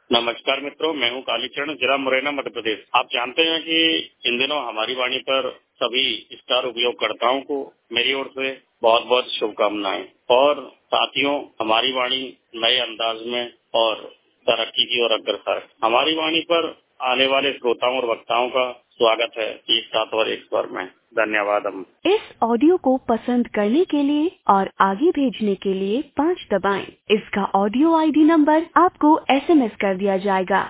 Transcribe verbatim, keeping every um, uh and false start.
नमस्कार मित्रों, मैं हूं कालीचरण, जिला मुरैना, मध्य प्रदेश। आप जानते हैं कि इन दिनों हमारी वाणी पर सभी स्टार उपयोगकर्ताओं को मेरी ओर से बहुत बहुत शुभकामनाएं। और साथियों, हमारी वाणी नए अंदाज में और तरक्की की ओर अग्रसर है। हमारी वाणी पर आने वाले श्रोताओं और वक्ताओं का स्वागत है एक साथ और एक स्वर में। धन्यवाद। हम इस ऑडियो को पसंद करने के लिए और आगे भेजने के लिए पाँच दबाएं। इसका ऑडियो आईडी नंबर आपको एसएमएस कर दिया जाएगा।